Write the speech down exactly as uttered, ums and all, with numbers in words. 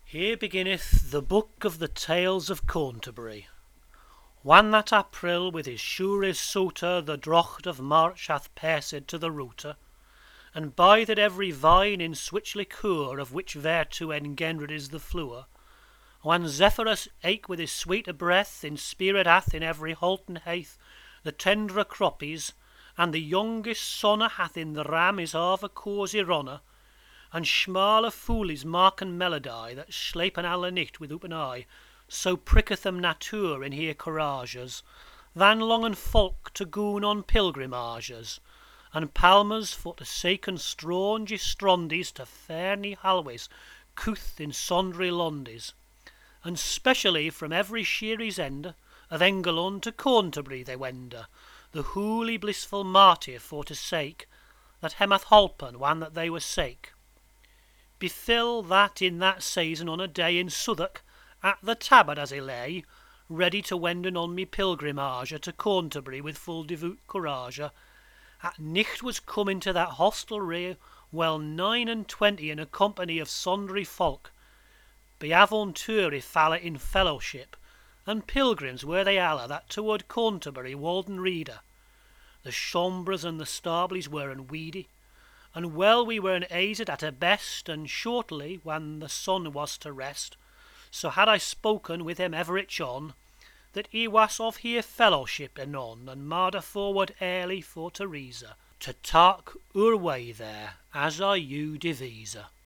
Here beginneth the book of the tales of Canterbury. One that April with his sures suitor the drocht of March hath passed to the rooter, and by that every vine in switch liqueur of which thereto engendered is the fluor. When Zephyrus eke with his sweeter breath in spirit hath in every holten heath the tendere croppies, and the youngest sonne hath in the ram his ave cozy ronne, and schmale foolies maken melody that slepen alle nicht with open eye, so pricketh them natuur in hier courages, then longen volk to goon on pilgrimages, and palmers for to seken strange strondies to ferny halways couth in sondry londies, and specially from every sheeries ende of Engelon to Canterbury they wende, the holy blissful martyr for to sake that hem hath holpen when that they were sake. Befell that in that season on a day in Southwark, at the Tabard as he lay, ready to wenden on me pilgrimage to Canterbury with full devout courage, at nicht was come into that hostelry well nine and twenty in a company of sundry folk, be avontury falla in fellowship, and pilgrims were they alla that toward Canterbury Walden Reader. The chambres and the stablies were en weedy, and well we were aised at a best, and shortly when the sun was to rest, so had I spoken with him everich on, that he was of here fellowship anon, and marder forward early for Teresa, to talk our way there, as I you devise.